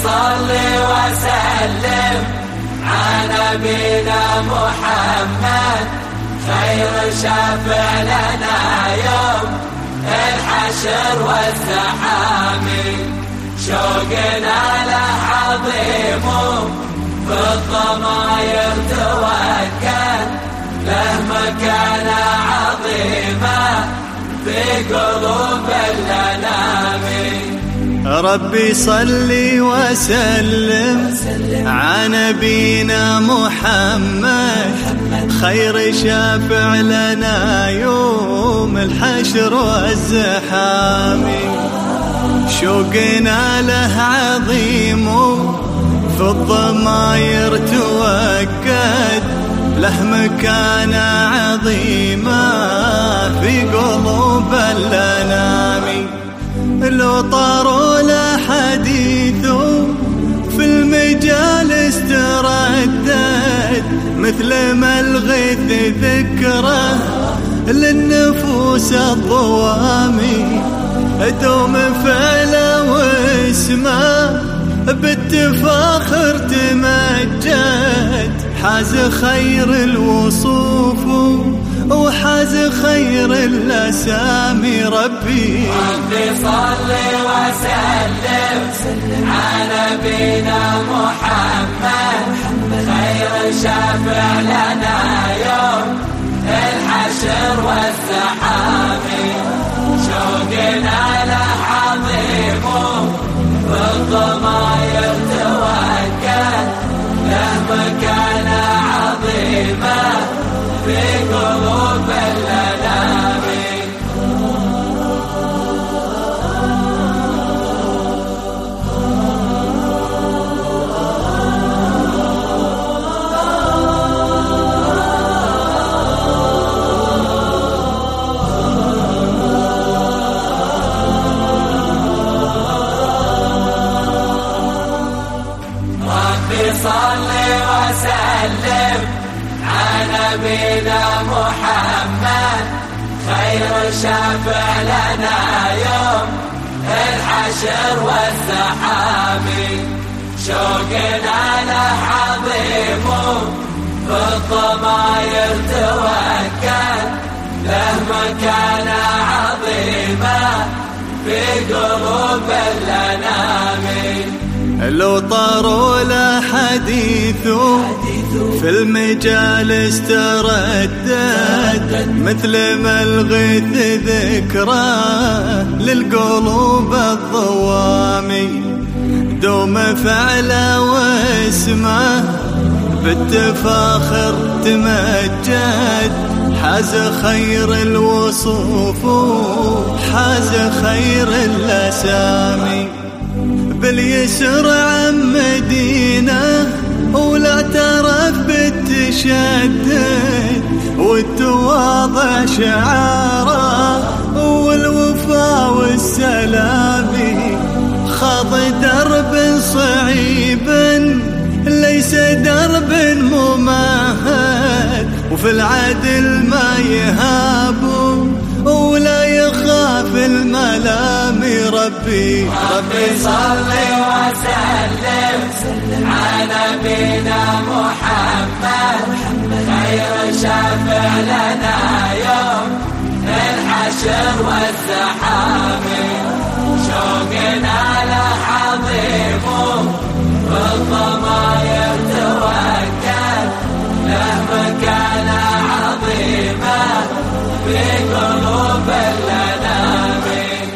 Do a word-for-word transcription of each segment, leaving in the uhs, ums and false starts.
صلي وسلم على نبينا محمد خير شافع لنا يوم الحشر والزحام. شوقنا له عظيم في الضماير توكل له مكانة عظيمة في قلوب الأنام. ربي صلي وسلم على نبينا محمد خير شافع لنا يوم الحشر والزحام. شوقنا له عظيم في الضماير توكد له مكانة عظيمة في قلوب الأنام. لو طاروا له حديثه في المجالس تردد مثل ما الغيث ذكره للنفوس الضوامي. دوم فعله واسمه بالتفاخر تمجد حاز خير الوصوف وحاز خير الأسامي. ربي ربي صلي وسلم على نبينا محمد خير شافع لنا يوم الحشر والزحام. شوقنا له عظيم بالضماير توكل له مكانة عظيمة في قلوب الأنام. صلي وسلم على نبينا محمد خير شافع لنا يوم الحشر والزحام. شوقنا له عظيم في الضماير توكل له مكانة عظيمة في قلوب الأنام. لو طاروا له حديثه في المجالس تردد مثل ما الغيث ذكره للقلوب الضوامي. دوم فعله واسمه بالتفاخر تمجد حاز خير الوصوف حاز خير الأسامي. باليسر عن مدينة ولا اعترف بالتشدد والتواضع شعاره والوفا والسلام. خاض درب صعيب ليس درب ممهد وفي العدل ما يهاب ولا يخاف الملام. ربي ربي صلي وسلم على نبينا محمد خير شافع لنا يوم الحشر والزحام. شوقنا له عظيم بالضماير توكل له مكانة عظيمة في قلوب الأنام.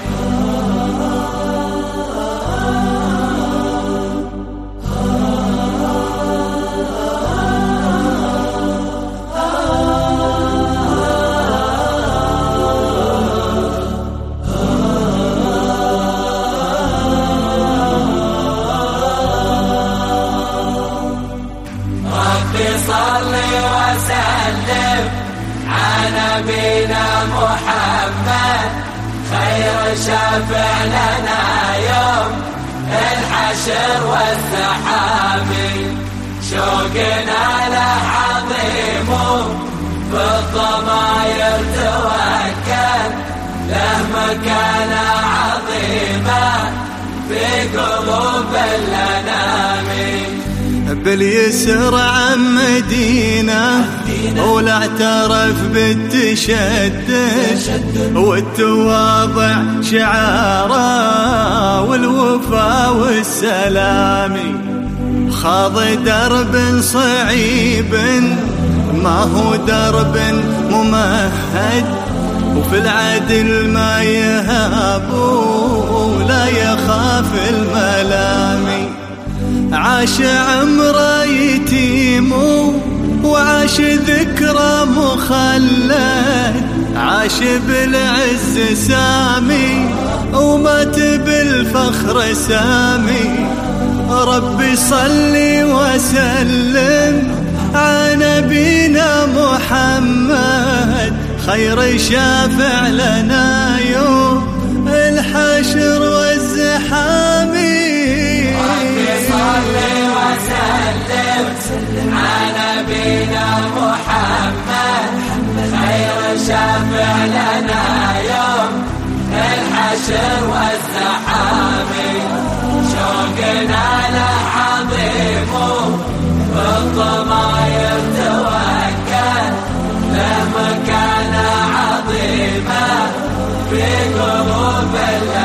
صلي وسلم على نبينا محمد خير شافع لنا يوم الحشر والزحام. شوقنا له عظيم في الضماير توكل له مكانة عظيمة في قلوب الأنام. باليسر عمدينا ولا اعترف بالتشدد والتواضع شعاره والوفا والسلامي. خاض درب صعيب ما هو درب ممهد وفي العدل ما يهاب ولا يخاف الملامي. عاش عمره يتيم وعاش ذكرى مخلد عاش بالعز سامي ومات بالفخر سامي. ربي صلي وسلم على نبينا محمد خير شافع لنا يوم الحشر والزحامي. ربي صلي وسلم على نبينا محمد خير شافع لنا يوم الحشر والزحامي. شوقنا له عظيم بالضماير توكل له مكانة عظيمة في قلوب